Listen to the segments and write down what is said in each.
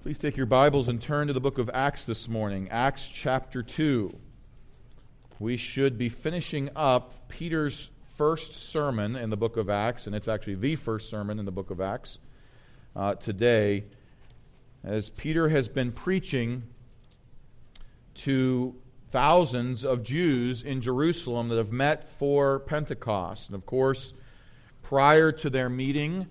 Please take your Bibles and turn to the book of Acts this morning, Acts chapter 2. We should be finishing up Peter's first sermon in the book of Acts, and it's actually the first sermon in the book of Acts today, as Peter has been preaching to thousands of Jews in Jerusalem that have met for Pentecost. And of course, prior to their meeting,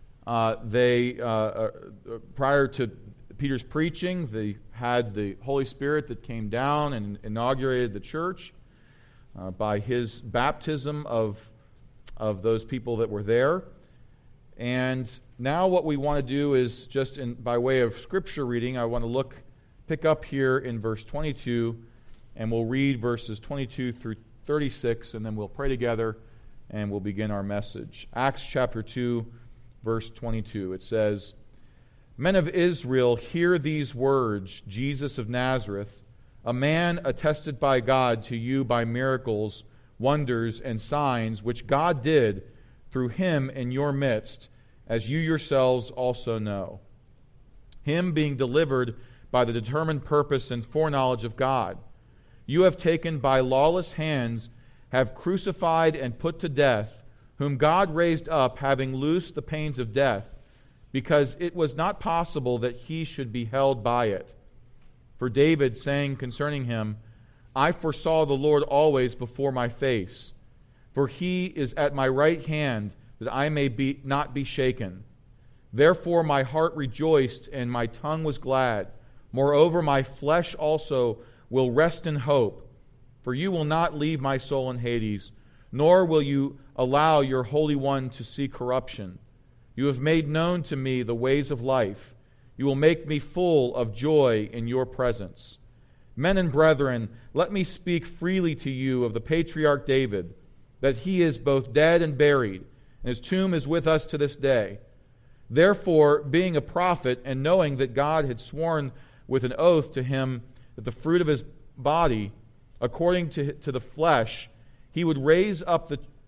prior to Peter's preaching, they had the Holy Spirit that came down and inaugurated the church by his baptism of those people that were there. And now what we want to do is just by way of scripture reading, I want to pick up here in verse 22, and we'll read verses 22 through 36, and then we'll pray together and we'll begin our message. Acts chapter 2, verse 22. It says, "Men of Israel, hear these words, Jesus of Nazareth, a man attested by God to you by miracles, wonders, and signs, which God did through him in your midst, as you yourselves also know. Him being delivered by the determined purpose and foreknowledge of God, you have taken by lawless hands, have crucified and put to death, whom God raised up, having loosed the pains of death, because it was not possible that he should be held by it. For David, saying concerning him, I foresaw the Lord always before my face, for he is at my right hand, that I may not be shaken. Therefore my heart rejoiced, and my tongue was glad. Moreover, my flesh also will rest in hope, for you will not leave my soul in Hades, nor will you allow your Holy One to see corruption. You have made known to me the ways of life. You will make me full of joy in your presence. Men and brethren, let me speak freely to you of the patriarch David, that he is both dead and buried, and his tomb is with us to this day. Therefore, being a prophet, and knowing that God had sworn with an oath to him that the fruit of his body, according to the flesh, he would raise up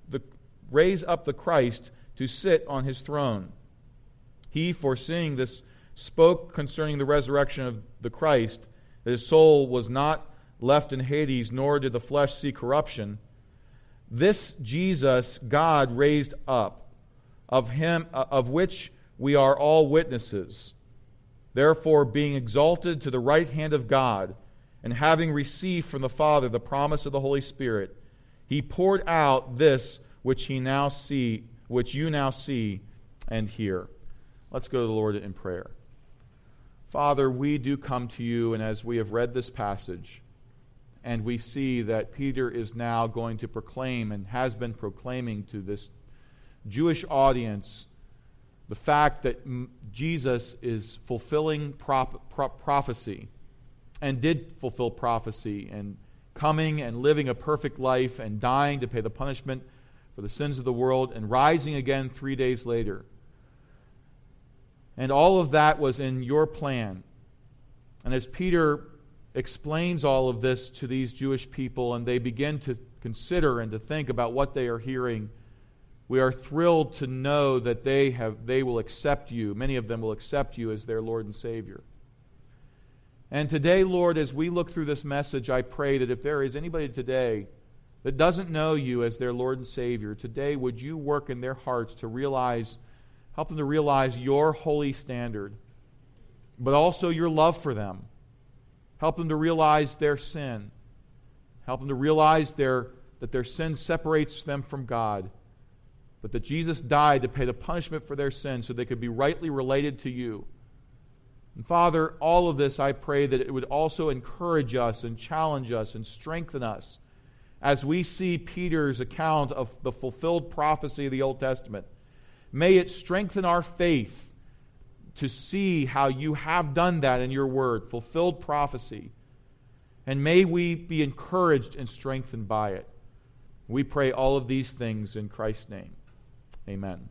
the Christ to sit on his throne. He, foreseeing this, spoke concerning the resurrection of the Christ, that his soul was not left in Hades, nor did the flesh see corruption. This Jesus God raised up, of which we are all witnesses. Therefore, being exalted to the right hand of God, and having received from the Father the promise of the Holy Spirit, he poured out this which you now see and hear." Let's go to the Lord in prayer. Father, we do come to you, and as we have read this passage, and we see that Peter is now going to proclaim and has been proclaiming to this Jewish audience the fact that Jesus is fulfilling prophecy, and did fulfill prophecy, and coming and living a perfect life, and dying to pay the punishment for the sins of the world, and rising again 3 days later. And all of that was in your plan. And as Peter explains all of this to these Jewish people, and they begin to consider and to think about what they are hearing, we are thrilled to know that they will accept you. Many of them will accept you as their Lord and Savior. And today, Lord, as we look through this message, I pray that if there is anybody today that doesn't know you as their Lord and Savior, today would you work in their hearts to help them to realize your holy standard, but also your love for them. Help them to realize their sin. Help them to realize that their sin separates them from God, but that Jesus died to pay the punishment for their sin so they could be rightly related to you. And Father, all of this I pray that it would also encourage us and challenge us and strengthen us as we see Peter's account of the fulfilled prophecy of the Old Testament. May it strengthen our faith to see how you have done that in your word, fulfilled prophecy. And may we be encouraged and strengthened by it. We pray all of these things in Christ's name. Amen.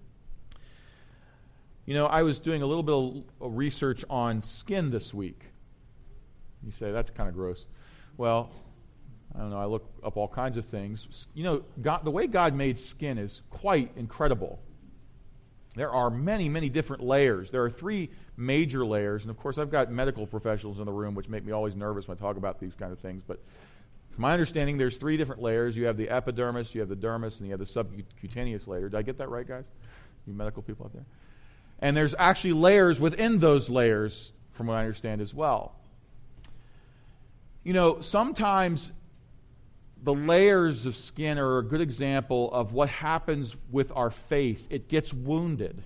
You know, I was doing a little bit of research on skin this week. You say, that's kind of gross. Well, I don't know, I look up all kinds of things. You know, the way God made skin is quite incredible. there are many, many different layers. There are three major layers, and of course I've got medical professionals in the room, which make me always nervous when I talk about these kind of things, but from my understanding, there's three different layers. You have the epidermis, you have the dermis, and you have the subcutaneous layer. Did I get that right, guys? You medical people out there? And there's actually layers within those layers, from what I understand as well. You know, sometimes the layers of skin are a good example of what happens with our faith. It gets wounded.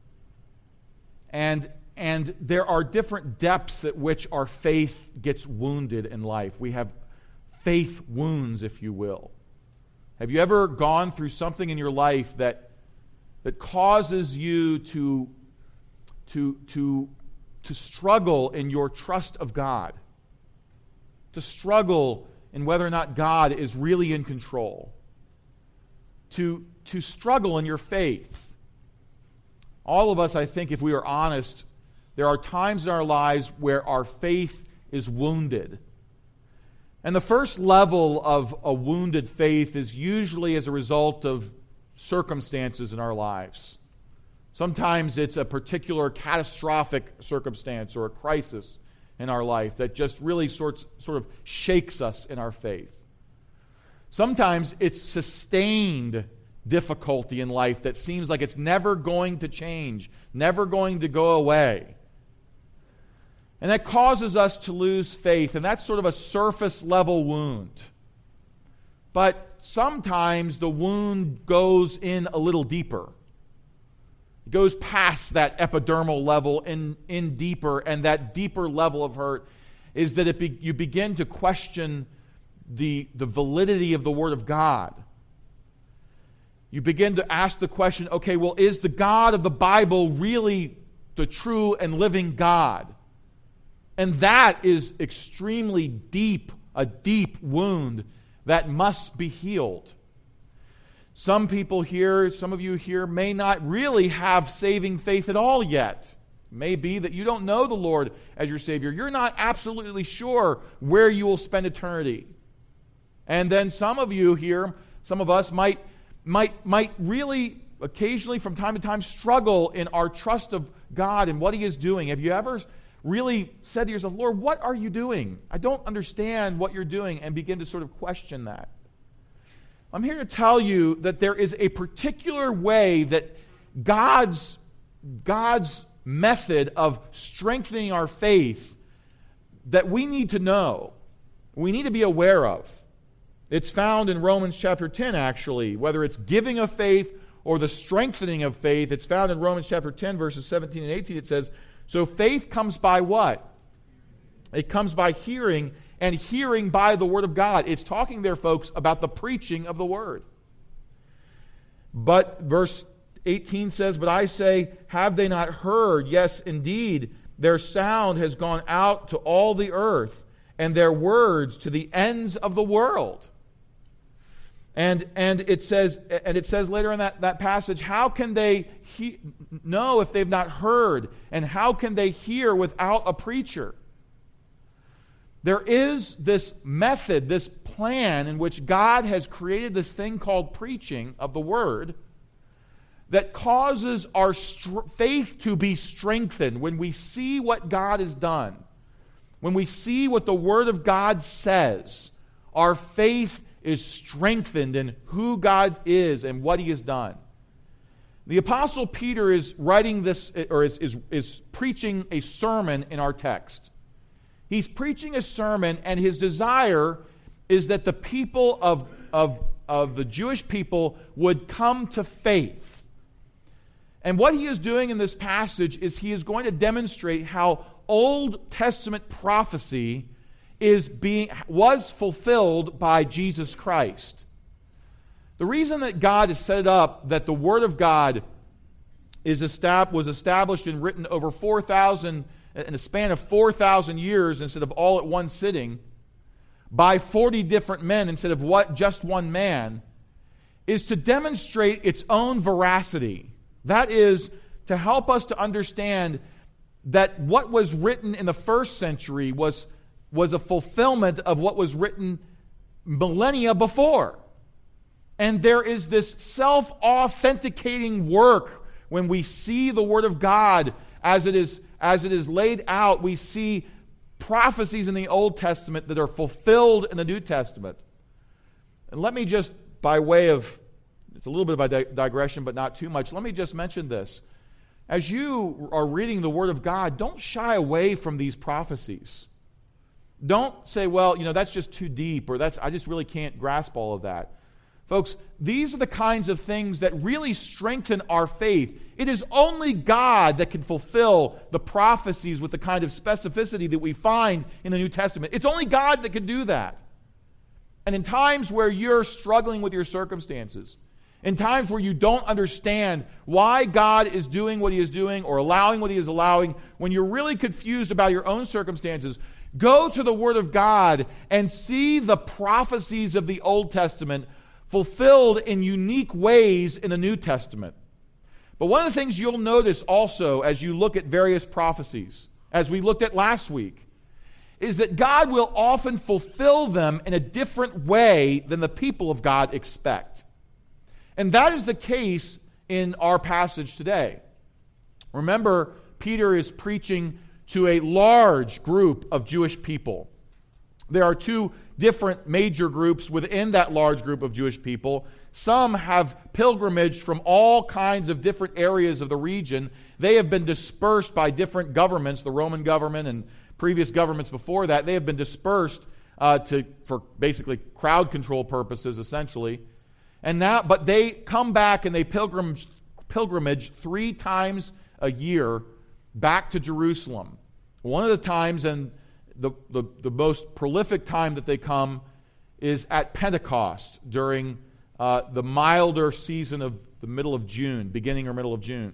And there are different depths at which our faith gets wounded in life. We have faith wounds, if you will. Have you ever gone through something in your life that causes you to struggle in your trust of God? To struggle in whether or not God is really in control? To struggle in your faith? All of us, I think, if we are honest, there are times in our lives where our faith is wounded. And the first level of a wounded faith is usually as a result of circumstances in our lives. Sometimes it's a particular catastrophic circumstance or a crisis in our life that just really sort of shakes us in our faith. Sometimes it's sustained difficulty in life that seems like it's never going to change, never going to go away. And that causes us to lose faith, and that's sort of a surface level wound. But sometimes the wound goes in a little deeper. It goes past that epidermal level in deeper, and that deeper level of hurt is that you begin to question the validity of the Word of God. You begin to ask the question, okay, well, is the God of the Bible really the true and living God? And that is extremely deep, a deep wound that must be healed. Some people here, some of you here, may not really have saving faith at all yet. It may be that you don't know the Lord as your Savior. You're not absolutely sure where you will spend eternity. And then some of you here, some of us might really occasionally from time to time struggle in our trust of God and what He is doing. Have you ever really said to yourself, Lord, what are you doing? I don't understand what you're doing, and begin to sort of question that? I'm here to tell you that there is a particular way that God's method of strengthening our faith that we need to know, we need to be aware of. It's found in Romans chapter 10, actually. Whether it's giving of faith or the strengthening of faith, it's found in Romans chapter 10, verses 17 and 18. It says, so faith comes by what? It comes by hearing, and hearing by the Word of God. It's talking there, folks, about the preaching of the Word. But verse 18 says, but I say, have they not heard? Yes, indeed, their sound has gone out to all the earth, and their words to the ends of the world. And it says later in that passage, how can they know if they've not heard? And how can they hear without a preacher? There is this method, this plan in which God has created this thing called preaching of the Word that causes our faith to be strengthened when we see what God has done. When we see what the Word of God says, our faith is strengthened in who God is and what He has done. The Apostle Peter is writing this, or is preaching a sermon in our text. He's preaching a sermon, and his desire is that the people of the Jewish people would come to faith. And what he is doing in this passage is he is going to demonstrate how Old Testament prophecy was fulfilled by Jesus Christ. The reason that God has set it up that the Word of God was established and written over 4,000 in a span of 4,000 years instead of all at one sitting by 40 different men instead of just one man is to demonstrate its own veracity. That is to help us to understand that what was written in the first century was a fulfillment of what was written millennia before. And there is this self-authenticating work when we see the Word of God as it is laid out, we see prophecies in the Old Testament that are fulfilled in the New Testament. And let me just, by way of, it's a little bit of a digression, but not too much, let me just mention this. As you are reading the Word of God, don't shy away from these prophecies. Don't say, well, that's just too deep, or I just really can't grasp all of that. Folks, these are the kinds of things that really strengthen our faith. It is only God that can fulfill the prophecies with the kind of specificity that we find in the New Testament. It's only God that can do that. And in times where you're struggling with your circumstances, in times where you don't understand why God is doing what He is doing or allowing what He is allowing, when you're really confused about your own circumstances, go to the Word of God and see the prophecies of the Old Testament fulfilled in unique ways in the New Testament. But one of the things you'll notice also as you look at various prophecies, as we looked at last week, is that God will often fulfill them in a different way than the people of God expect. And that is the case in our passage today. Remember, Peter is preaching to a large group of Jewish people. There are two different major groups within that large group of Jewish people. Some have pilgrimaged from all kinds of different areas of the region. They have been dispersed by different governments, the Roman government and previous governments before that. They have been dispersed for basically crowd control purposes, essentially. But they come back and they pilgrimage 3 times a year back to Jerusalem. One of the times, and the most prolific time that they come, is at Pentecost during the milder season of the middle of June, beginning or middle of June.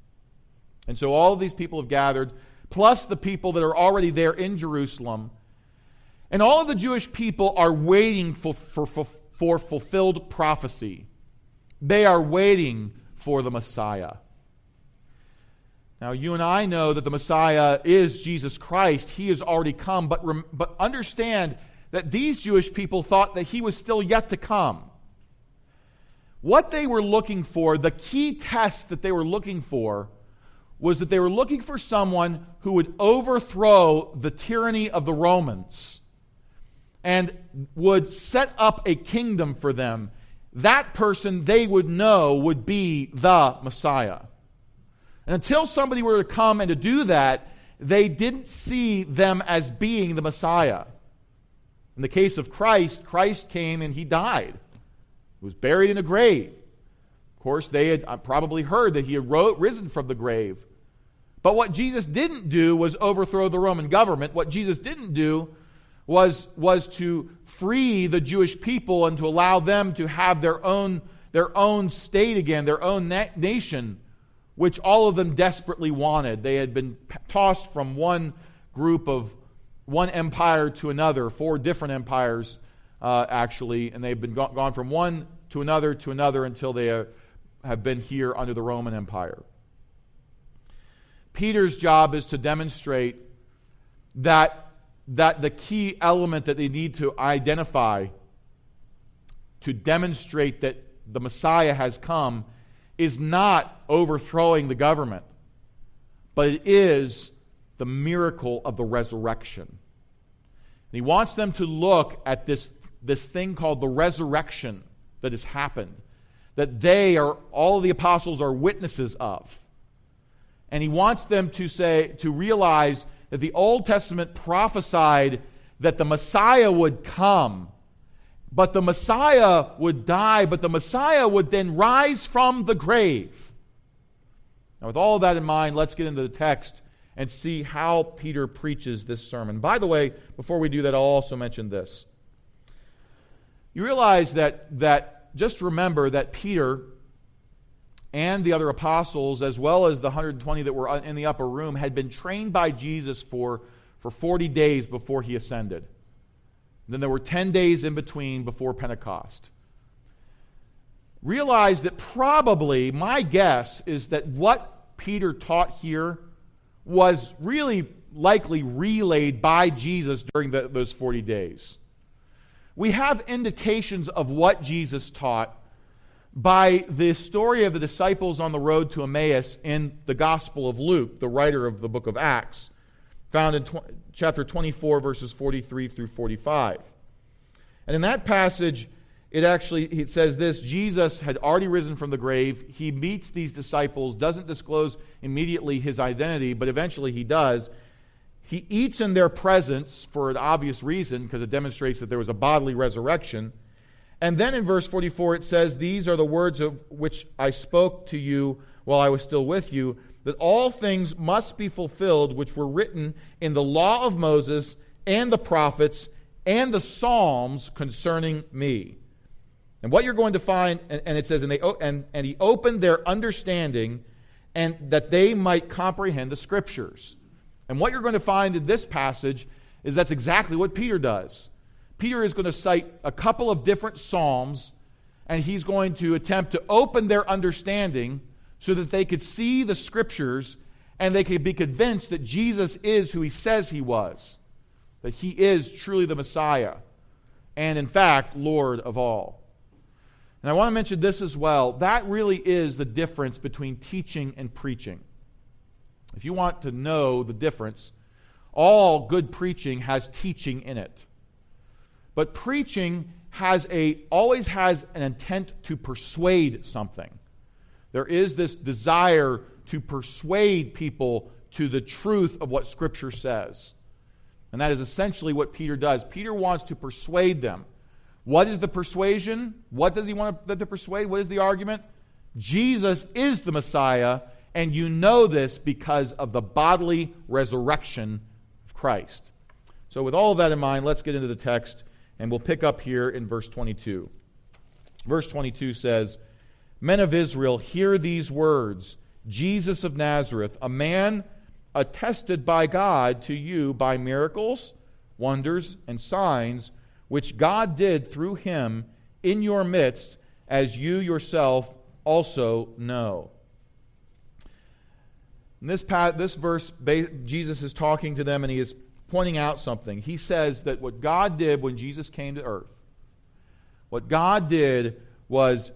And so all of these people have gathered, plus the people that are already there in Jerusalem. And all of the Jewish people are waiting for fulfilled prophecy. They are waiting for the Messiah. Now, you and I know that the Messiah is Jesus Christ. He has already come, but understand that these Jewish people thought that He was still yet to come. What they were looking for, the key test that they were looking for, was that they were looking for someone who would overthrow the tyranny of the Romans and would set up a kingdom for them. That person they would know would be the Messiah. And until somebody were to come and to do that, they didn't see them as being the Messiah. In the case of Christ, Christ came and He died. He was buried in a grave. Of course, they had probably heard that He had risen from the grave. But what Jesus didn't do was overthrow the Roman government. What Jesus didn't do was to free the Jewish people and to allow them to have their own state again, their own nation, which all of them desperately wanted. They had been tossed from one empire to another, 4 different empires actually, and they've been gone from one to another until they have been here under the Roman Empire. Peter's job is to demonstrate that the key element that they need to identify to demonstrate that the Messiah has come is not overthrowing the government, but it is the miracle of the resurrection. And he wants them to look at this thing called the resurrection that has happened, that all of the apostles are witnesses of. And he wants them to realize that the Old Testament prophesied that the Messiah would come, but the Messiah would die, but the Messiah would then rise from the grave. Now, with all of that in mind, let's get into the text and see how Peter preaches this sermon. By the way, before we do that, I'll also mention this. You realize that just remember that Peter and the other apostles, as well as the 120 that were in the upper room, had been trained by Jesus for 40 days before He ascended. Then there were 10 days in between before Pentecost. Realize that probably, my guess is that what Peter taught here was really likely relayed by Jesus during those 40 days. We have indications of what Jesus taught, by the story of the disciples on the road to Emmaus in the Gospel of Luke, the writer of the book of Acts, found in chapter 24, verses 43 through 45. And in that passage, it says this: Jesus had already risen from the grave. He meets these disciples, doesn't disclose immediately his identity, but eventually he does. He eats in their presence for an obvious reason, because it demonstrates that there was a bodily resurrection. And then in verse 44 it says, "These are the words of which I spoke to you while I was still with you, that all things must be fulfilled which were written in the law of Moses and the prophets and the Psalms concerning me." And what you're going to find, and it says, and he opened their understanding, and that they might comprehend the Scriptures. And what you're going to find in this passage is that's exactly what Peter does. Peter is going to cite a couple of different psalms, and he's going to attempt to open their understanding so that they could see the Scriptures and they could be convinced that Jesus is who he says he was, that he is truly the Messiah, and in fact, Lord of all. And I want to mention this as well. That really is the difference between teaching and preaching. If you want to know the difference, all good preaching has teaching in it. But preaching always has an intent to persuade something. There is this desire to persuade people to the truth of what Scripture says. And that is essentially what Peter does. Peter wants to persuade them. What is the persuasion? What does he want them to persuade? What is the argument? Jesus is the Messiah, and you know this because of the bodily resurrection of Christ. So with all of that in mind, let's get into the text. And we'll pick up here in verse 22. Verse 22 says, "Men of Israel, hear these words. Jesus of Nazareth, a man attested by God to you by miracles, wonders, and signs, which God did through him in your midst, as you yourself also know." In this verse, Jesus is talking to them, and he is pointing out something. He says that what God did when Jesus came to earth, what God did was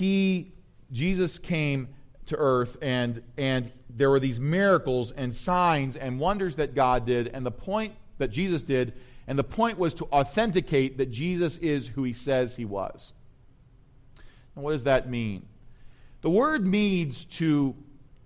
Jesus came to earth, and there were these miracles and signs and wonders that God did, and the point that Jesus did, and the point was to authenticate that Jesus is who he says he was. And what does that mean? The word means to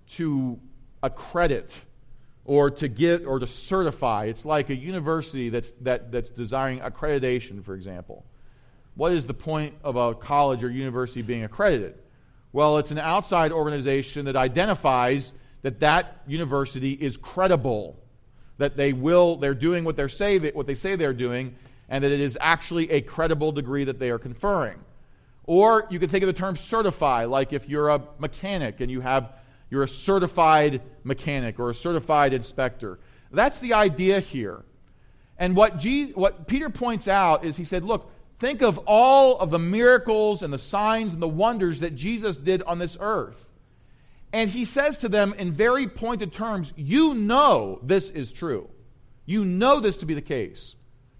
accredit, or to get, or to certify. It's like a university that's desiring accreditation, for example. What is the point of a college or university being accredited? Well, it's an outside organization that identifies that university is credible, that they're doing what they say they're doing, and that it is actually a credible degree that they are conferring. Or you could think of the term certify, like if you're a mechanic and you're a certified mechanic or a certified inspector. That's the idea here. And what Peter points out is, he said, look, think of all of the miracles and the signs and the wonders that Jesus did on this earth. And he says to them in very pointed terms, you know this is true. You know this to be the case.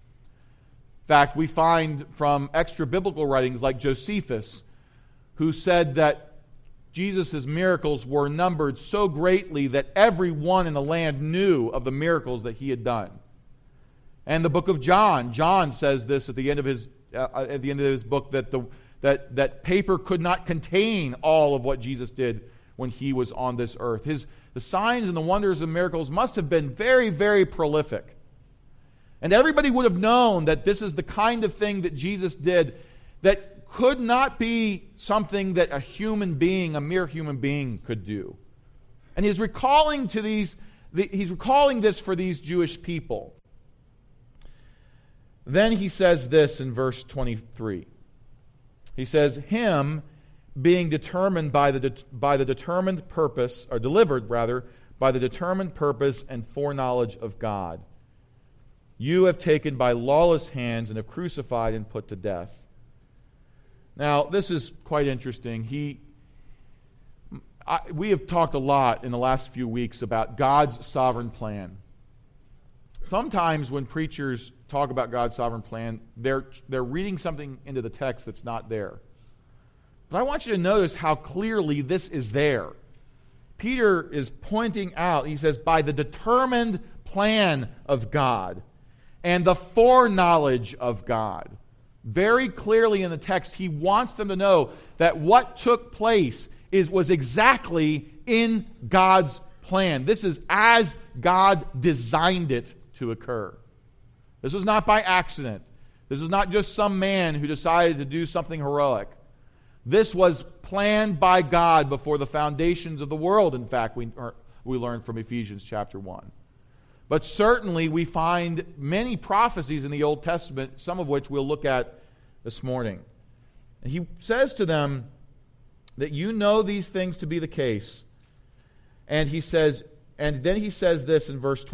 In fact, we find from extra-biblical writings like Josephus, who said that Jesus' miracles were numbered so greatly that everyone in the land knew of the miracles that he had done. And the book of John says this at the end of his book, that paper could not contain all of what Jesus did when he was on this earth. The signs and the wonders and miracles must have been very, very prolific. And everybody would have known that this is the kind of thing that Jesus did that could not be something that a mere human being could do. And he's recalling this for these Jewish people. Then he says this in verse 23. He says, "Him being determined by the determined purpose, or delivered rather, by the determined purpose and foreknowledge of God, you have taken by lawless hands and have crucified and put to death." Now, this is quite interesting. We have talked a lot in the last few weeks about God's sovereign plan. Sometimes when preachers talk about God's sovereign plan, they're reading something into the text that's not there. But I want you to notice how clearly this is there. Peter is pointing out, he says, by the determined plan of God and the foreknowledge of God. Very clearly in the text, he wants them to know that what took place was exactly in God's plan. This is as God designed it to occur. This was not by accident. This is not just some man who decided to do something heroic. This was planned by God before the foundations of the world, in fact, we learn from Ephesians chapter 1. But certainly we find many prophecies in the Old Testament, some of which we'll look at this morning. And he says to them that you know these things to be the case. And he says, and then he says this in verse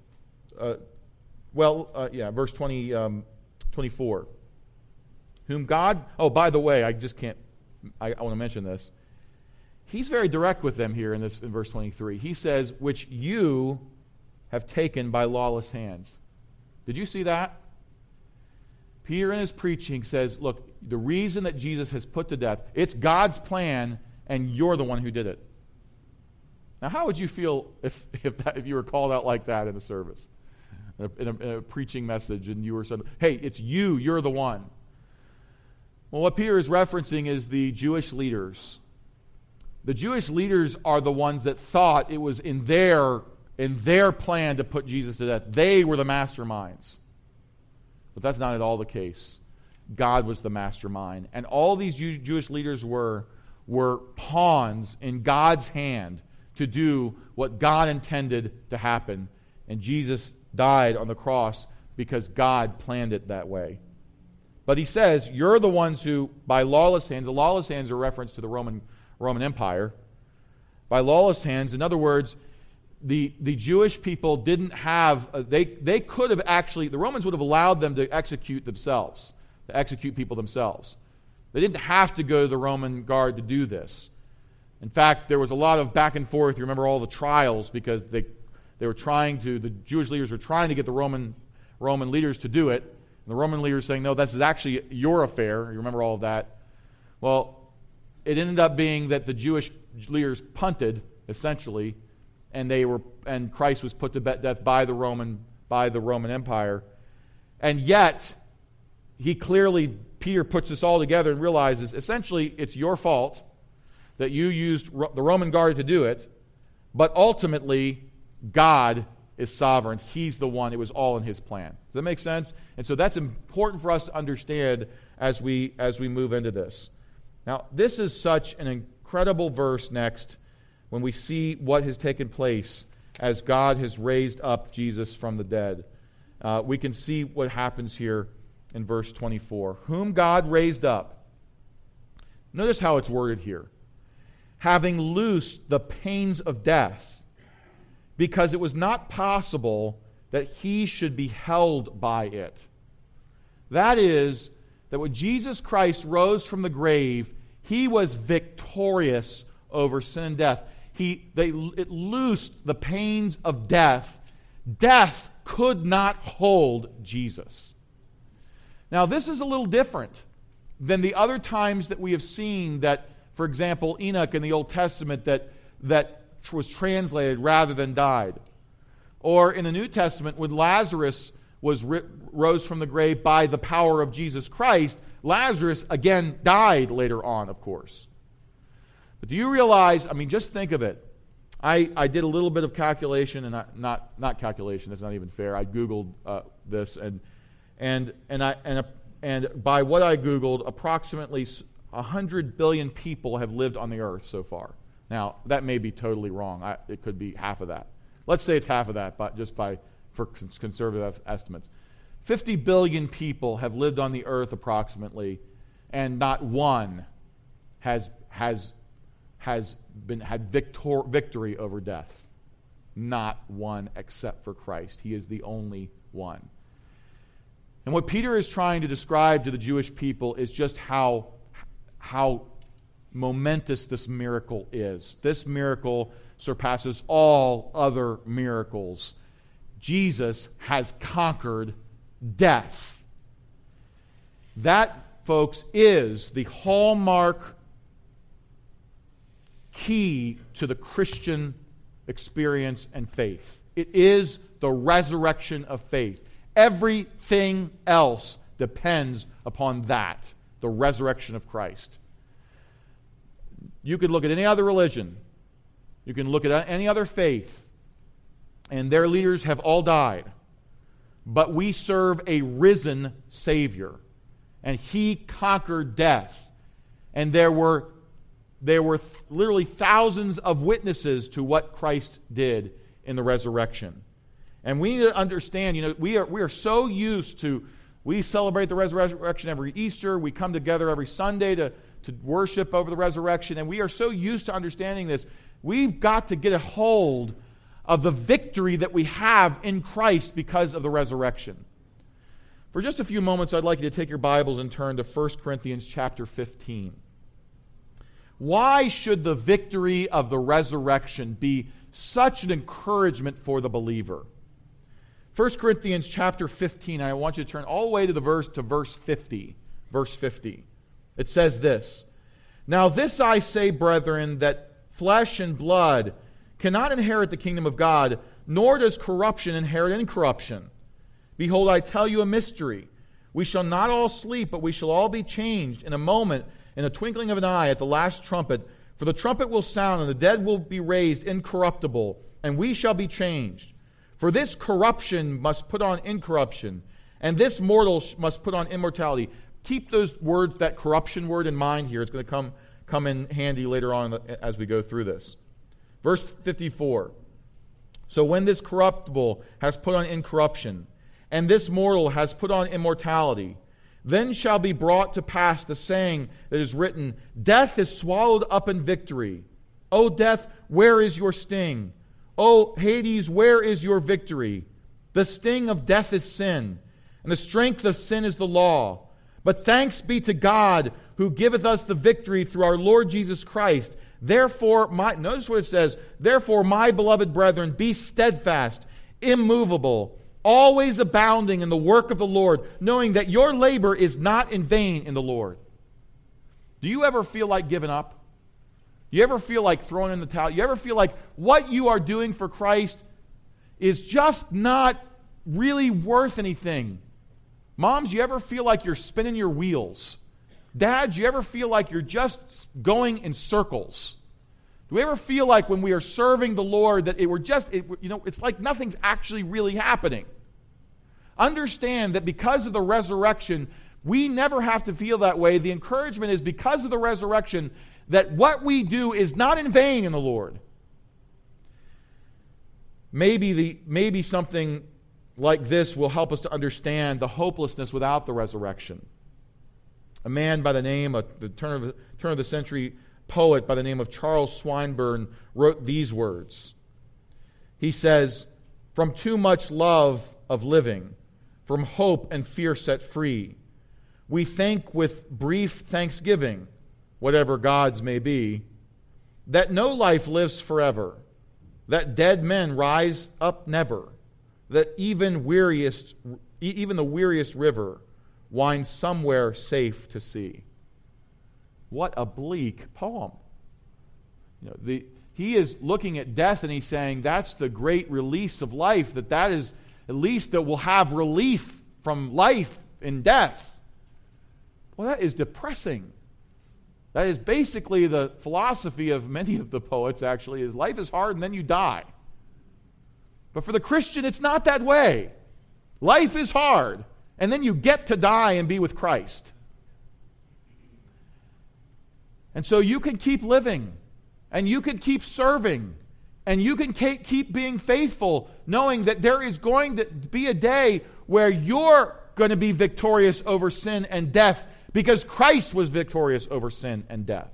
24. Whom God, by the way, I want to mention this. He's very direct with them here in verse 23. He says, which you have taken by lawless hands. Did you see that? Peter in his preaching says, look, the reason that Jesus has put to death, it's God's plan, and you're the one who did it. Now, how would you feel if you were called out like that in a service, in a preaching message, and you were said, hey, it's you're the one? Well, what Peter is referencing is the Jewish leaders. The Jewish leaders are the ones that thought it was in their plan to put Jesus to death. They were the masterminds. But that's not at all the case. God was the mastermind. And all these Jewish leaders were pawns in God's hand to do what God intended to happen. And Jesus died on the cross because God planned it that way. But he says, you're the ones who, by lawless hands, the lawless hands are a reference to the Roman Empire. By lawless hands, in other words, the Jewish people didn't have, they could have actually, the Romans would have allowed them to execute people themselves. They didn't have to go to the Roman guard to do this. In fact, there was a lot of back and forth. You remember all the trials because the Jewish leaders were trying to get the Roman leaders to do it. And the Roman leaders saying, no, this is actually your affair. You remember all of that. Well, it ended up being that the Jewish leaders punted, essentially, and Christ was put to death by the Roman Empire. And yet, Peter puts this all together and realizes, essentially, it's your fault that you used the Roman guard to do it, but ultimately, God is sovereign. He's the one. It was all in His plan. Does that make sense? And so that's important for us to understand as we move into this. Now, this is such an incredible verse next when we see what has taken place as God has raised up Jesus from the dead. We can see what happens here in verse 24. Whom God raised up. Notice how it's worded here. Having loosed the pains of death, because it was not possible that He should be held by it. That is, that when Jesus Christ rose from the grave, He was victorious over sin and death. It loosed the pains of death. Death could not hold Jesus. Now, this is a little different than the other times that we have seen that, for example, Enoch in the Old Testament that was translated rather than died. Or in the New Testament, when Lazarus rose from the grave by the power of Jesus Christ, Lazarus again died later on, of course. But do you realize, just think of it. I did a little bit of calculation, and not calculation, that's not even fair. I Googled this, and by what I Googled, approximately 100 billion people have lived on the earth so far. Now, that may be totally wrong. It could be half of that. Let's say it's half of that, but for conservative estimates. 50 billion people have lived on the earth approximately, and not one has had victory over death. Not one except for Christ. He is the only one. And what Peter is trying to describe to the Jewish people is just how momentous this miracle is. This miracle surpasses all other miracles. Jesus has conquered death. That, folks, is the hallmark key to the Christian experience and faith. It is the resurrection of faith. Everything else depends upon that, the resurrection of Christ. You could look at any other religion. You can look at any other faith, and their leaders have all died. But we serve a risen Savior, and He conquered death. And there were literally thousands of witnesses to what Christ did in the resurrection. And we need to understand, we are so used to, we celebrate the resurrection every Easter. We come together every Sunday to worship over the resurrection. And we are so used to understanding this. We've got to get a hold of the victory that we have in Christ because of the resurrection. For just a few moments, I'd like you to take your Bibles and turn to 1 Corinthians chapter 15. Why should the victory of the resurrection be such an encouragement for the believer? 1 Corinthians chapter 15, I want you to turn all the way to verse 50. Verse 50. It says this, "Now this I say, brethren, that flesh and blood cannot inherit the kingdom of God, nor does corruption inherit incorruption. Behold, I tell you a mystery. We shall not all sleep, but we shall all be changed in a moment, in a twinkling of an eye, at the last trumpet. For the trumpet will sound, and the dead will be raised incorruptible, and we shall be changed. For this corruption must put on incorruption, and this mortal must put on immortality." Keep those words, that corruption word, in mind here. It's going to come in handy later on as we go through this. Verse 54. "So when this corruptible has put on incorruption, and this mortal has put on immortality, then shall be brought to pass the saying that is written, Death is swallowed up in victory. O death, where is your sting? O Hades, where is your victory? The sting of death is sin, and the strength of sin is the law. But thanks be to God, who giveth us the victory through our Lord Jesus Christ. Therefore, notice what it says, therefore, my beloved brethren, be steadfast, immovable, always abounding in the work of the Lord, knowing that your labor is not in vain in the Lord." Do you ever feel like giving up? You ever feel like throwing in the towel? You ever feel like what you are doing for Christ is just not really worth anything? Moms, you ever feel like you're spinning your wheels? Dads, you ever feel like you're just going in circles? Do we ever feel like when we are serving the Lord that it's like nothing's actually really happening? Understand that because of the resurrection, we never have to feel that way. The encouragement is because of the resurrection that what we do is not in vain in the Lord. Maybe something like this will help us to understand the hopelessness without the resurrection. A man by the name of the turn of the century poet by the name of Charles Swinburne wrote these words. He says, "From too much love of living, from hope and fear set free, we think with brief thanksgiving, whatever God's may be, that no life lives forever, that dead men rise up never, that even the weariest river winds somewhere safe to sea." What a bleak poem. He is looking at death and he's saying that's the great release of life, that is at least that we'll have relief from life in death. Well, that is depressing. That is basically the philosophy of many of the poets, actually, is life is hard and then you die. But for the Christian, it's not that way. Life is hard, and then you get to die and be with Christ. And so you can keep living, and you can keep serving, and you can keep being faithful, knowing that there is going to be a day where you're going to be victorious over sin and death because Christ was victorious over sin and death.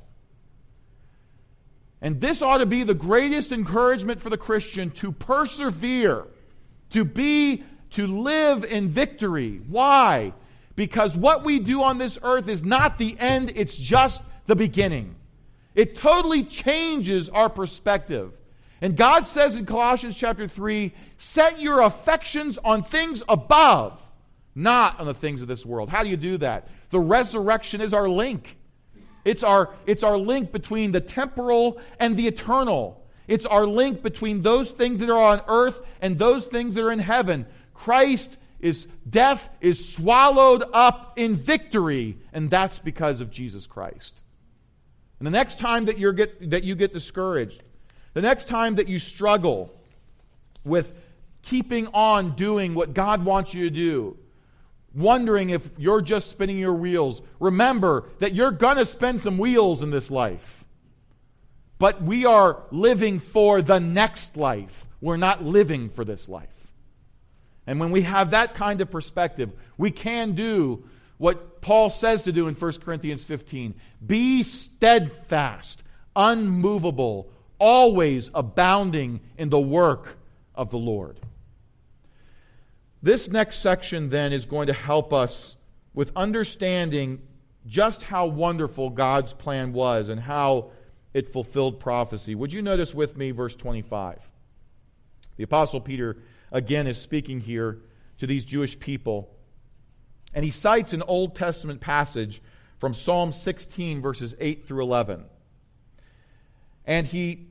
And this ought to be the greatest encouragement for the Christian to persevere, to live in victory. Why? Because what we do on this earth is not the end, it's just the beginning. It totally changes our perspective. And God says in Colossians chapter 3, set your affections on things above, not on the things of this world. How do you do that? The resurrection is our link. It's our link between the temporal and the eternal. It's our link between those things that are on earth and those things that are in heaven. Death is swallowed up in victory, and that's because of Jesus Christ. And the next time that you get discouraged, the next time that you struggle with keeping on doing what God wants you to do, wondering if you're just spinning your wheels, remember that you're going to spin some wheels in this life. But we are living for the next life. We're not living for this life. And when we have that kind of perspective, we can do what Paul says to do in 1 Corinthians 15. Be steadfast, unmovable, always abounding in the work of the Lord. This next section then is going to help us with understanding just how wonderful God's plan was and how it fulfilled prophecy. Would you notice with me verse 25? The Apostle Peter again is speaking here to these Jewish people. And he cites an Old Testament passage from Psalm 16, verses 8 through 11. And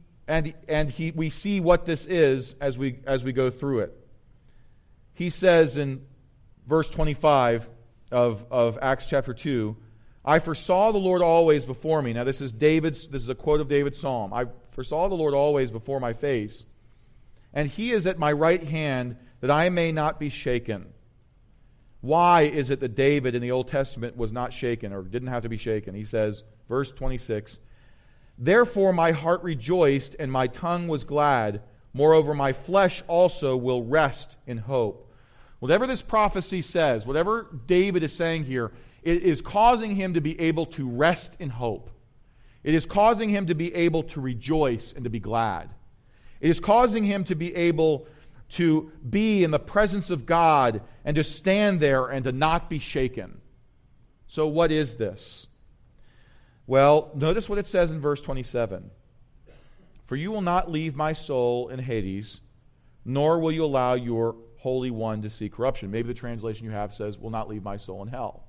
we see what this is as we go through it. He says in verse 25 of Acts chapter 2, I foresaw the Lord always before me. Now this is a quote of David's psalm. I foresaw the Lord always before my face, and he is at my right hand, that I may not be shaken. Why is it that David in the Old Testament was not shaken, or didn't have to be shaken? He says, verse 26, therefore my heart rejoiced, and my tongue was glad. Moreover, my flesh also will rest in hope. Whatever this prophecy says, whatever David is saying here, it is causing him to be able to rest in hope. It is causing him to be able to rejoice and to be glad. It is causing him to be able to be in the presence of God and to stand there and to not be shaken. So what is this? Well, notice what it says in verse 27. For you will not leave my soul in Hades, nor will you allow your Holy One to see corruption. Maybe the translation you have says, will not leave my soul in hell.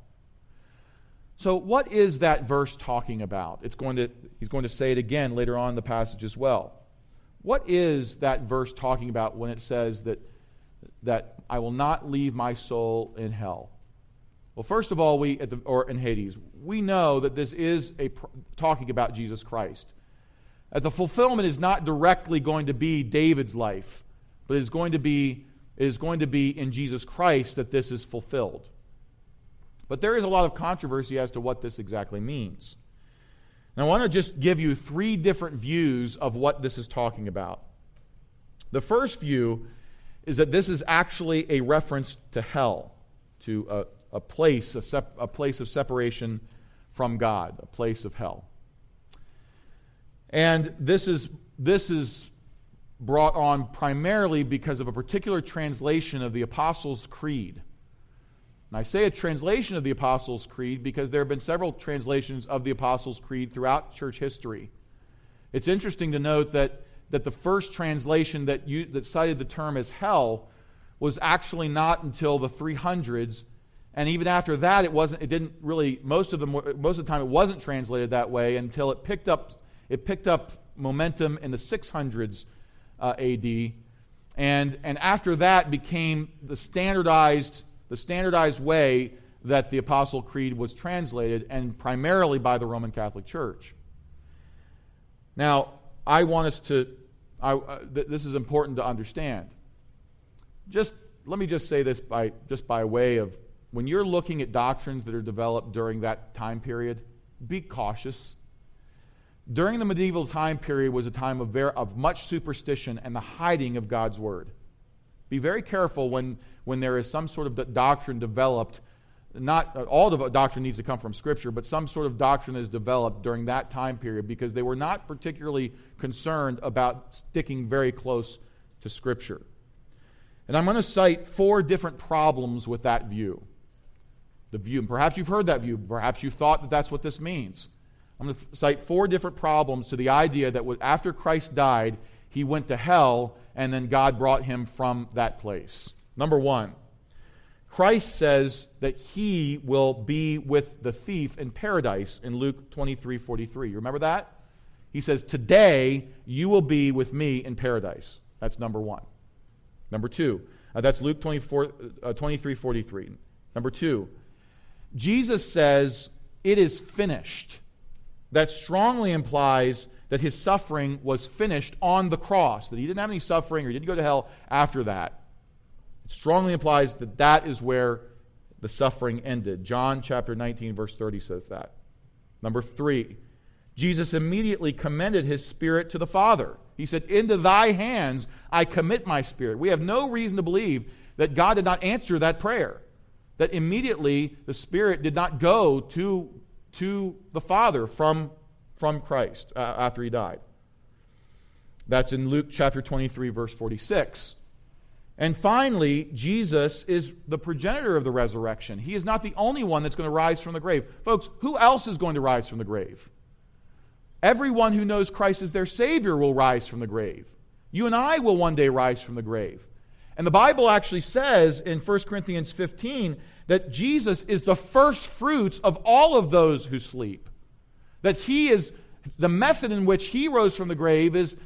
So what is that verse talking about? He's going to say it again later on in the passage as well. What is that verse talking about when it says that I will not leave my soul in hell? Well, first of all, or in Hades, we know that this is talking about Jesus Christ. That the fulfillment is not directly going to be David's life, but it is going to be in Jesus Christ that this is fulfilled. But there is a lot of controversy as to what this exactly means. And I want to just give you 3 different views of what this is talking about. The first view is that this is actually a reference to hell, to a place of separation from God, a place of hell. And this is brought on primarily because of a particular translation of the Apostles' Creed. And I say a translation of the Apostles' Creed because there have been several translations of the Apostles' Creed throughout church history. It's interesting to note that the first translation that cited the term as hell was actually not until the 300s, and even after that, most of the time it wasn't translated that way until it picked up momentum in the 600s AD, and after that became the standardized way that the Apostle Creed was translated, and primarily by the Roman Catholic Church. Now, I want us to. This is important to understand. Let me just say this by way of, when you're looking at doctrines that are developed during that time period, be cautious. During the medieval time period was a time of much superstition and the hiding of God's Word. Be very careful when there is some sort of doctrine developed. Not all the doctrine needs to come from Scripture, but some sort of doctrine is developed during that time period because they were not particularly concerned about sticking very close to Scripture. And I'm going to cite 4 different problems with that view. And perhaps you've heard that view. Perhaps you've thought that that's what this means. I'm going to cite 4 different problems to the idea that after Christ died, he went to hell, and then God brought him from that place. Number 1, Christ says that he will be with the thief in paradise in Luke 23:43. You remember that? He says, today you will be with me in paradise. That's number one. Number two, that's Luke 23:43. Number two, Jesus says, it is finished. That strongly implies that his suffering was finished on the cross, that he didn't have any suffering or he didn't go to hell after that. It strongly implies that that is where the suffering ended. John chapter 19, verse 30 says that. Number three, Jesus immediately commended his spirit to the Father. He said, into thy hands I commit my spirit. We have no reason to believe that God did not answer that prayer, that immediately the Spirit did not go to the Father from Christ after he died. That's in Luke chapter 23, verse 46. And finally, Jesus is the progenitor of the resurrection. He is not the only one that's going to rise from the grave. Folks, who else is going to rise from the grave? Everyone who knows Christ as their Savior will rise from the grave. You and I will one day rise from the grave. And the Bible actually says in 1 Corinthians 15 that Jesus is the first fruits of all of those who sleep. That he is, the method in which he rose from the grave is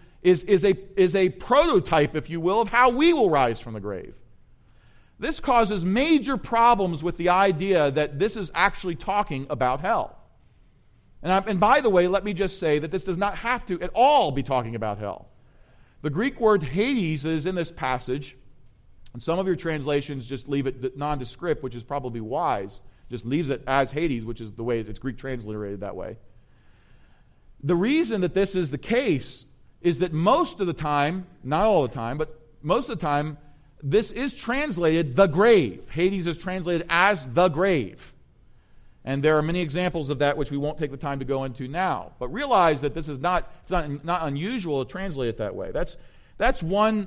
a prototype, if you will, of how we will rise from the grave. This causes major problems with the idea that this is actually talking about hell. And by the way, let me just say that this does not have to at all be talking about hell. The Greek word Hades is in this passage, and some of your translations just leave it nondescript, which is probably wise, just leaves it as Hades, which is the way it's Greek transliterated that way. The reason that this is the case is that most of the time, not all the time, but most of the time, this is translated the grave. Hades is translated as the grave. And there are many examples of that which we won't take the time to go into now. But realize that this is not unusual to translate it that way. That's one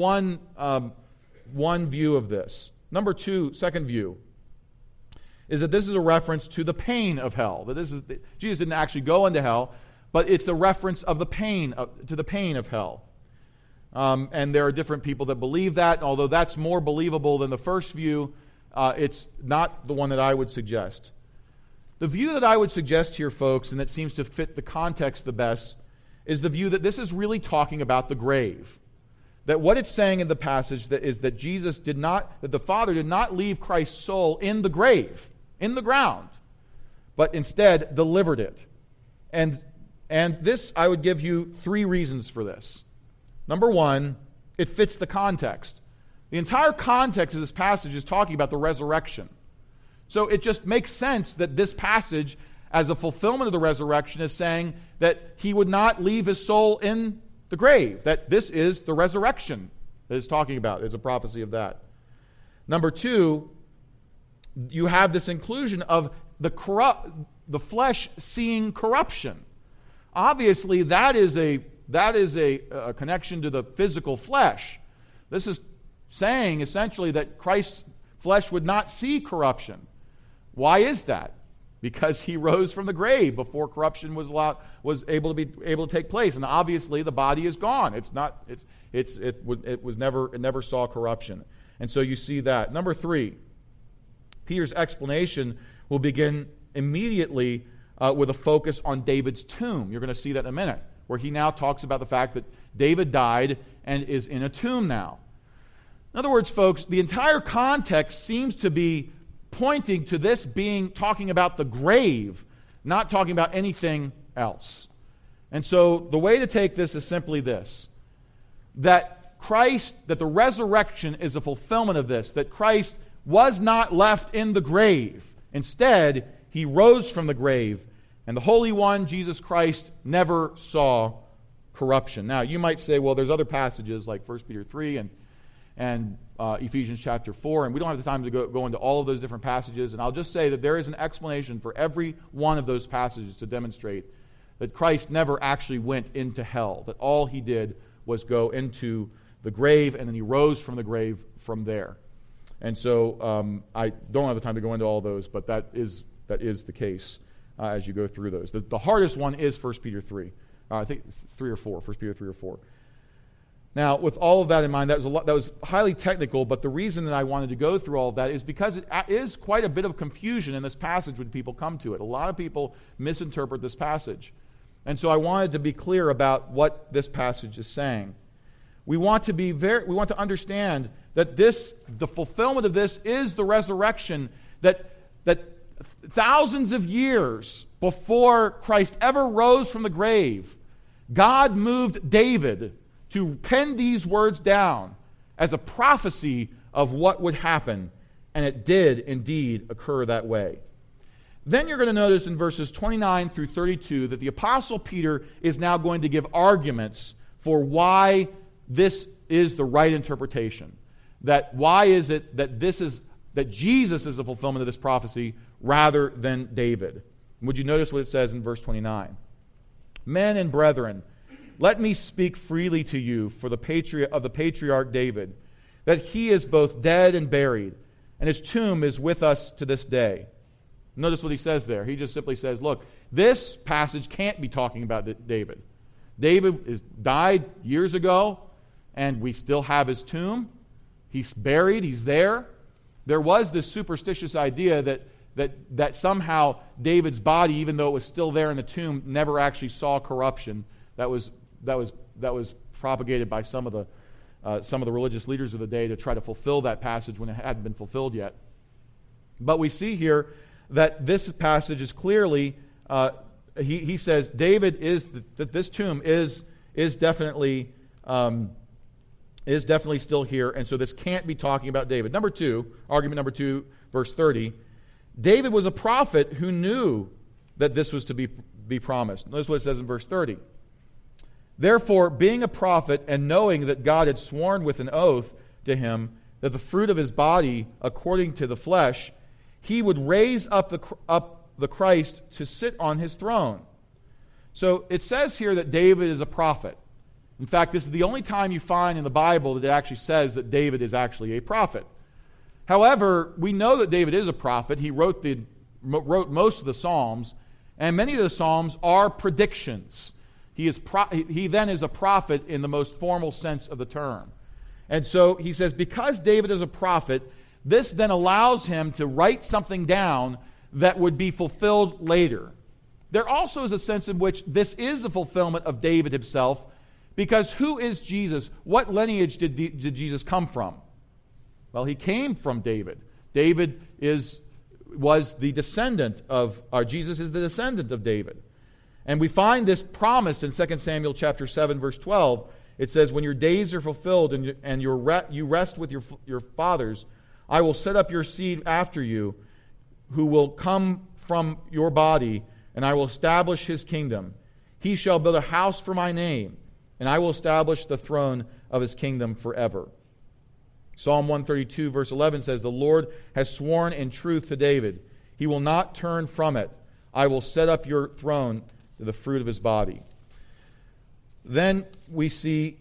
view of this. Number two, second view, is that this is a reference to the pain of hell. That Jesus didn't actually go into hell, but it's a reference of the pain to the pain of hell. And there are different people that believe that. Although that's more believable than the first view, it's not the one that I would suggest. The view that I would suggest here, folks, and that seems to fit the context the best, is the view that this is really talking about the grave. That what it's saying in the passage is that that the Father did not leave Christ's soul in the grave, in the ground, but instead delivered it. And this, I would give you three reasons for this. Number one, it fits the context. The entire context of this passage is talking about the resurrection. So it just makes sense that this passage, as a fulfillment of the resurrection, is saying that he would not leave his soul in the grave, that this is the resurrection that it's talking about. It's a prophecy of that. Number two, you have this inclusion of the flesh seeing corruption. Obviously, that is a connection to the physical flesh. This is saying essentially that Christ's flesh would not see corruption. Why is that? Because he rose from the grave before corruption was able to take place, and obviously the body is gone. It never saw corruption, and so you see that. Number three, Peter's explanation will begin immediately with a focus on David's tomb. You're going to see that in a minute, where he now talks about the fact that David died and is in a tomb now. In other words, folks, the entire context seems to be pointing to this being talking about the grave, not talking about anything else. And so the way to take this is simply this: that the resurrection is a fulfillment of this, that Christ was not left in the grave. Instead, he rose from the grave, and the Holy One, Jesus Christ, never saw corruption. Now, you might say, well, there's other passages like 1 Peter 3 and Ephesians chapter 4, and we don't have the time to go into all of those different passages, and I'll just say that there is an explanation for every one of those passages to demonstrate that Christ never actually went into hell, that all he did was go into the grave, and then he rose from the grave from there. And so I don't have the time to go into all those, but that is the case as you go through those. The hardest one is 1 Peter 3. I think 3 or 4, 1 Peter 3 or 4. Now, with all of that in mind, that was highly technical, but the reason that I wanted to go through all of that is because it is quite a bit of confusion in this passage when people come to it. A lot of people misinterpret this passage. And so I wanted to be clear about what this passage is saying. We want to understand that the fulfillment of this is the resurrection, that thousands of years before Christ ever rose from the grave, God moved David to pen these words down as a prophecy of what would happen, and it did indeed occur that way. Then you're going to notice in verses 29 through 32 that the Apostle Peter is now going to give arguments for why this is the right interpretation. That why is it that that Jesus is the fulfillment of this prophecy rather than David? Would you notice what it says in verse 29? Men and brethren, let me speak freely to you of the patriarch David, that he is both dead and buried, and his tomb is with us to this day. Notice what he says there. He just simply says, look, this passage can't be talking about David. David died years ago, and we still have his tomb. He's buried. He's there. There was this superstitious idea that somehow David's body, even though it was still there in the tomb, never actually saw corruption. That was propagated by some of the religious leaders of the day to try to fulfill that passage when it hadn't been fulfilled yet. But we see here that this passage is clearly he says David that this tomb is definitely still here, and so this can't be talking about David. Argument number two, verse 30. David was a prophet who knew that this was to be promised. Notice what it says in verse 30. Therefore, being a prophet and knowing that God had sworn with an oath to him that the fruit of his body, according to the flesh, he would raise up the Christ to sit on his throne. So it says here that David is a prophet. In fact, this is the only time you find in the Bible that it actually says that David is actually a prophet. However, we know that David is a prophet. He wrote most of the Psalms, and many of the Psalms are predictions. He then is a prophet in the most formal sense of the term. And so he says, because David is a prophet, this then allows him to write something down that would be fulfilled later. There also is a sense in which this is the fulfillment of David himself, because who is Jesus? What lineage did Jesus come from? Well, he came from David. David was the descendant of, or Jesus is the descendant of David. And we find this promise in 2 Samuel chapter 7, verse 12. It says, when your days are fulfilled and you rest with your fathers, I will set up your seed after you, who will come from your body, and I will establish his kingdom. He shall build a house for my name, and I will establish the throne of his kingdom forever. Psalm 132, verse 11 says, the Lord has sworn in truth to David. He will not turn from it. I will set up your throne to the fruit of his body. Then we see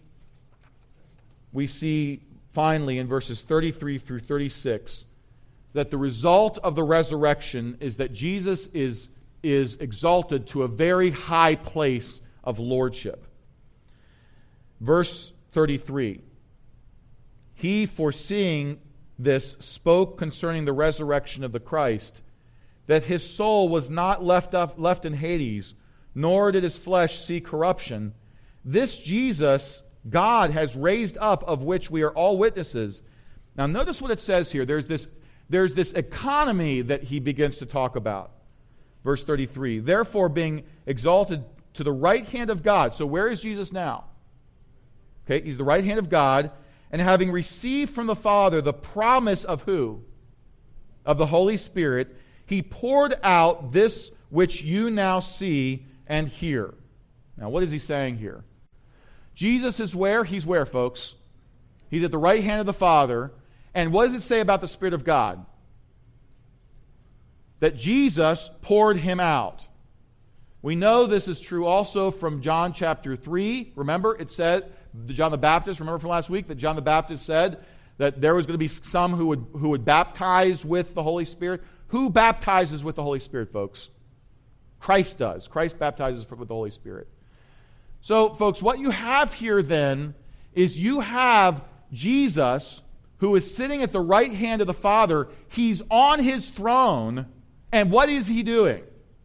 finally in verses 33 through 36 that the result of the resurrection is that Jesus is exalted to a very high place of lordship. Verse 33. He, foreseeing this, spoke concerning the resurrection of the Christ, that his soul was not left in Hades, nor did his flesh see corruption. This Jesus God has raised up, of which we are all witnesses. Now notice what it says here. There's this economy that he begins to talk about. Verse 33, therefore being exalted to the right hand of God. So where is Jesus now? Okay, he's the right hand of God, and having received from the Father the promise of who? Of the Holy Spirit, he poured out this which you now see and hear. Now, what is he saying here? Jesus is where? He's where, folks? He's at the right hand of the Father. And what does it say about the Spirit of God? That Jesus poured him out. We know this is true also from John chapter 3. Remember, it said, John the Baptist, remember from last week that John the Baptist said that there was going to be some who would baptize with the Holy Spirit. Who baptizes with the Holy Spirit, folks? Christ does. Christ baptizes with the Holy Spirit. So, folks, what you have here then is you have Jesus, who is sitting at the right hand of the Father. He's on his throne, and what is he doing?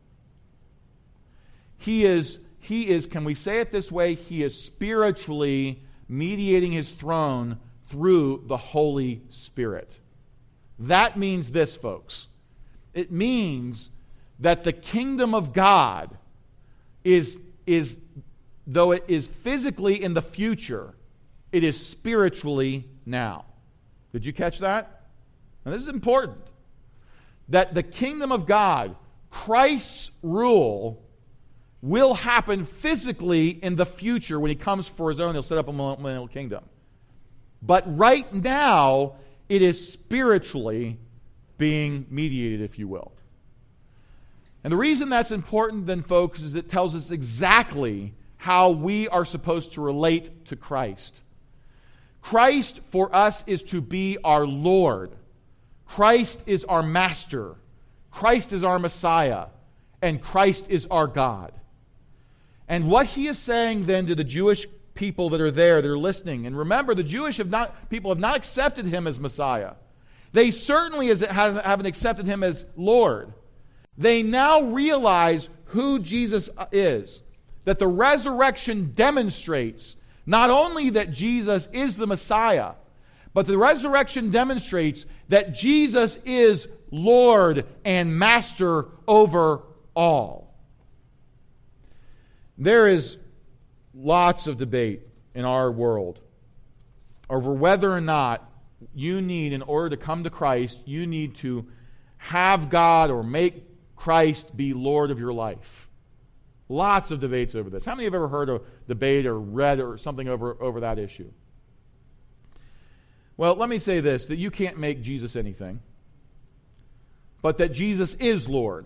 He is, can we say it this way? He is spiritually mediating his throne through the Holy Spirit. That means this, folks. It means that the kingdom of God is though it is physically in the future, it is spiritually now. Did you catch that? Now, this is important. That the kingdom of God, Christ's rule, will happen physically in the future when he comes for his own. He'll set up a millennial kingdom. But right now, it is spiritually being mediated, if you will. And the reason that's important then, folks, is it tells us exactly how we are supposed to relate to Christ. Christ for us is to be our Lord. Christ is our Master. Christ is our Messiah. And Christ is our God. And what he is saying then to the Jewish people that are there, that are listening, and remember, the Jewish people have not accepted him as Messiah. They certainly haven't accepted him as Lord. They now realize who Jesus is. That the resurrection demonstrates not only that Jesus is the Messiah, but the resurrection demonstrates that Jesus is Lord and Master over all. There is lots of debate in our world over whether or not you need, in order to come to Christ, you need to have God or make Christ be Lord of your life. Lots of debates over this. How many have ever heard a debate or read or something over that issue? Well, let me say this, that you can't make Jesus anything, but that Jesus is Lord.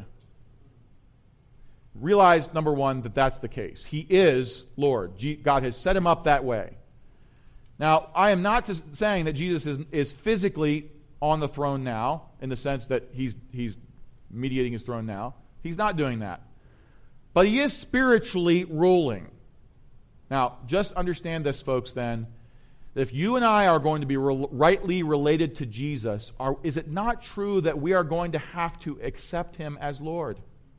Realize, number one, that that's the case. He is Lord. God has set him up that way. Now, I am not just saying that Jesus is physically on the throne now, in the sense that he's mediating his throne now. He's not doing that. But he is spiritually ruling. Now, just understand this, folks, then, that if you and I are going to be rightly related to Jesus, is it not true that we are going to have to accept him as Lord?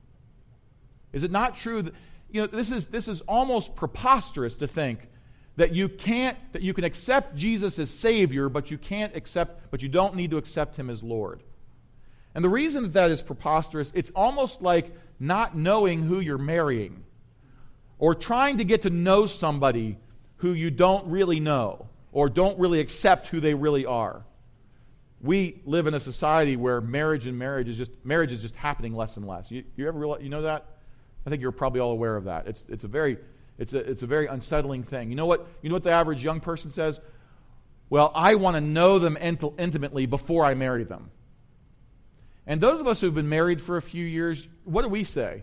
Is it not true that, this is almost preposterous to think that you can accept Jesus as Savior, but you don't need to accept him as Lord. And the reason that is preposterous, it's almost like not knowing who you're marrying, or trying to get to know somebody who you don't really know, or don't really accept who they really are. We live in a society where marriage is just happening less and less. You ever realize, you know that? I think you're probably all aware of that. It's a very unsettling thing. You know what the average young person says? Well, I want to know them intimately before I marry them. And those of us who've been married for a few years, what do we say?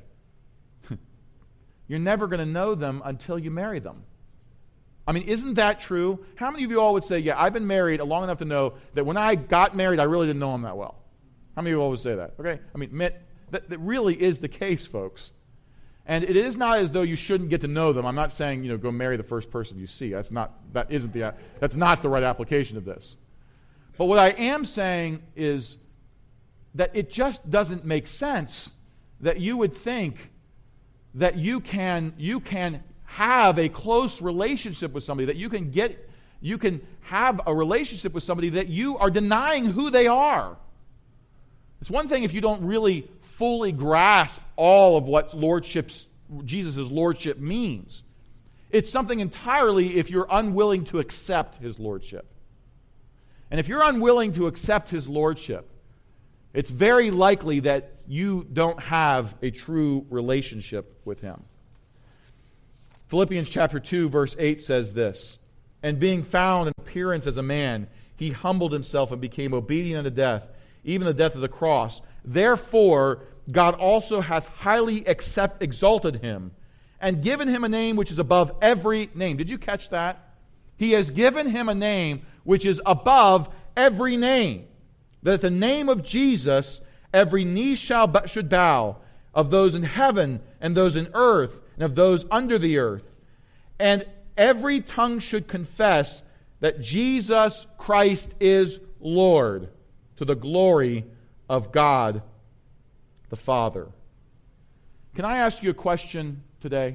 You're never going to know them until you marry them. I mean, isn't that true? How many of you all would say, yeah, I've been married long enough to know that when I got married, I really didn't know him that well? How many of you all would say that? Okay? I mean, that really is the case, folks. And it is not as though you shouldn't get to know them. I'm not saying, go marry the first person you see. That's not the right application of this. But what I am saying is that it just doesn't make sense that you would think that you can have a close relationship with somebody, that you can have a relationship with somebody that you are denying who they are. It's one thing if you don't really fully grasp all of what Jesus' lordship means. It's something entirely if you're unwilling to accept his lordship. And if you're unwilling to accept his lordship, it's very likely that you don't have a true relationship with him. Philippians chapter 2, verse 8 says this, "And being found in appearance as a man, he humbled himself and became obedient unto death, even the death of the cross. Therefore, God also hath highly exalted him, and given him a name which is above every name." Did you catch that? He has given him a name which is above every name, that at the name of Jesus every knee should bow, of those in heaven and those in earth and of those under the earth. And every tongue should confess that Jesus Christ is Lord, to the glory of God the Father. Can I ask you a question today?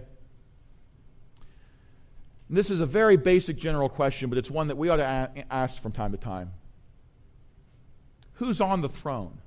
This is a very basic general question, but it's one that we ought to ask from time to time. Who's on the throne?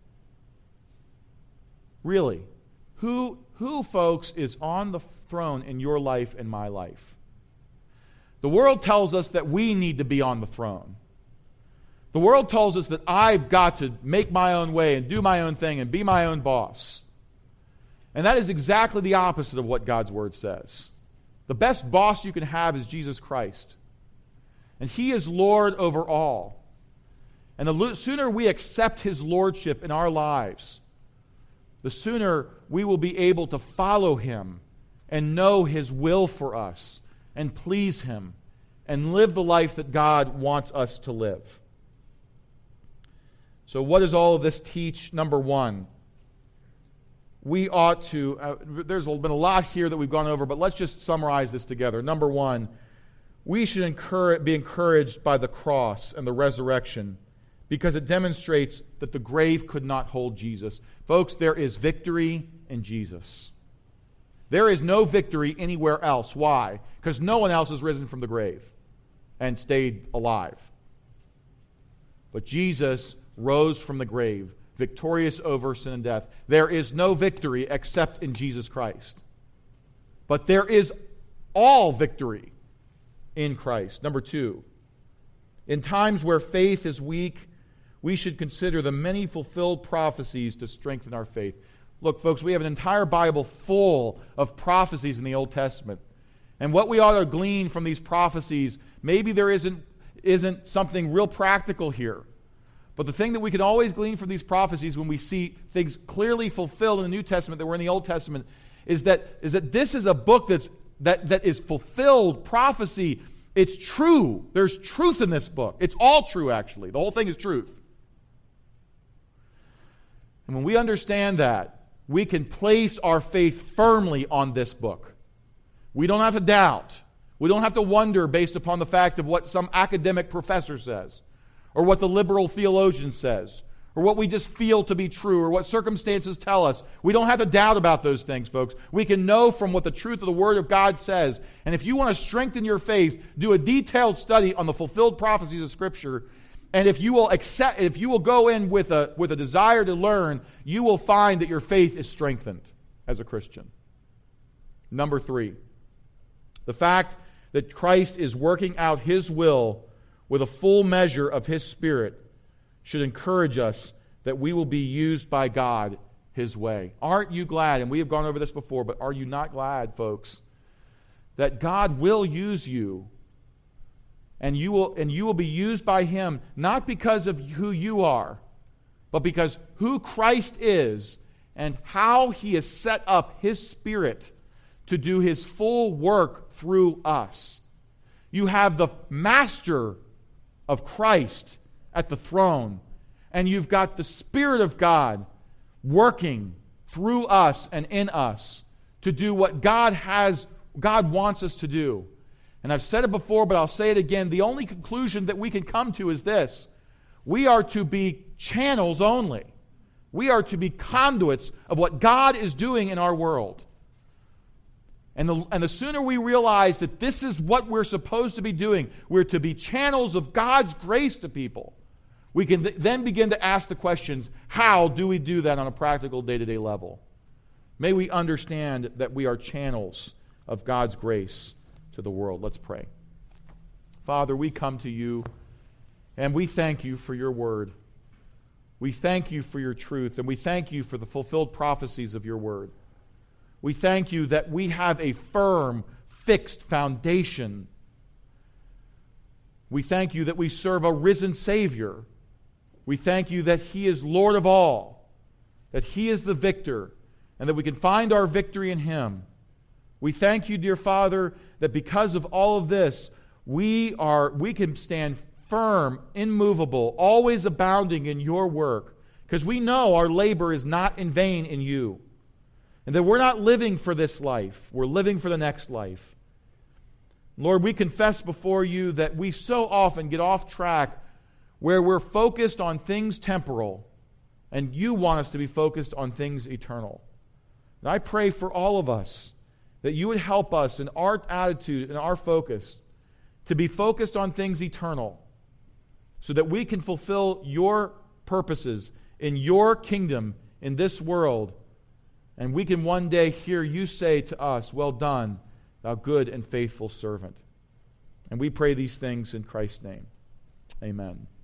Really? Who, folks, is on the throne in your life and my life? The world tells us that we need to be on the throne. The world tells us that I've got to make my own way and do my own thing and be my own boss. And that is exactly the opposite of what God's Word says. The best boss you can have is Jesus Christ. And He is Lord over all. And the sooner we accept His Lordship in our lives, the sooner we will be able to follow Him and know His will for us and please Him and live the life that God wants us to live. So what does all of this teach? Number one, we ought to, there's been a lot here that we've gone over, but let's just summarize this together. Number one, we should be encouraged by the cross and the resurrection because it demonstrates that the grave could not hold Jesus. Folks, there is victory in Jesus. There is no victory anywhere else. Why? Because no one else has risen from the grave and stayed alive. But Jesus rose from the grave, victorious over sin and death. There is no victory except in Jesus Christ. But there is all victory in Christ. Number two, in times where faith is weak, we should consider the many fulfilled prophecies to strengthen our faith. Look, folks, we have an entire Bible full of prophecies in the Old Testament. And what we ought to glean from these prophecies, maybe there isn't something real practical here. But the thing that we can always glean from these prophecies when we see things clearly fulfilled in the New Testament that were in the Old Testament is that this is a book that is fulfilled prophecy. It's true. There's truth in this book. It's all true, actually. The whole thing is truth. And when we understand that, we can place our faith firmly on this book. We don't have to doubt. We don't have to wonder based upon the fact of what some academic professor says, or what the liberal theologian says, or what we just feel to be true, or what circumstances tell us. We don't have to doubt about those things, folks. We can know from what the truth of the Word of God says. And if you want to strengthen your faith, do a detailed study on the fulfilled prophecies of Scripture. And if you will go in with a desire to learn, you will find that your faith is strengthened as a Christian. Number three, the fact that Christ is working out His will with a full measure of His Spirit should encourage us that we will be used by God His way. Aren't you glad, and we have gone over this before, but are you not glad, folks, that God will use you and you will be used by Him not because of who you are, but because who Christ is and how He has set up His Spirit to do His full work through us. You have the Master of Christ at the throne, and you've got the Spirit of God working through us and in us to do what God wants us to do. And I've said it before, but I'll say it again. The only conclusion that we can come to is this: we are to be channels only. We are to be conduits of what God is doing in our world. And the sooner we realize that this is what we're supposed to be doing, we're to be channels of God's grace to people, we can then begin to ask the questions, how do we do that on a practical day-to-day level? May we understand that we are channels of God's grace to the world. Let's pray. Father, we come to You and we thank You for Your word. We thank You for Your truth, and we thank You for the fulfilled prophecies of Your word. We thank You that we have a firm, fixed foundation. We thank You that we serve a risen Savior. We thank You that He is Lord of all, that He is the victor, and that we can find our victory in Him. We thank You, dear Father, that because of all of this, we can stand firm, immovable, always abounding in Your work, because we know our labor is not in vain in You. And that we're not living for this life. We're living for the next life. Lord, we confess before you that we so often get off track where we're focused on things temporal, and you want us to be focused on things eternal. And I pray for all of us that you would help us in our attitude and our focus to be focused on things eternal, so that we can fulfill your purposes in your kingdom in this world, and we can one day hear you say to us, "Well done, thou good and faithful servant." And we pray these things in Christ's name. Amen.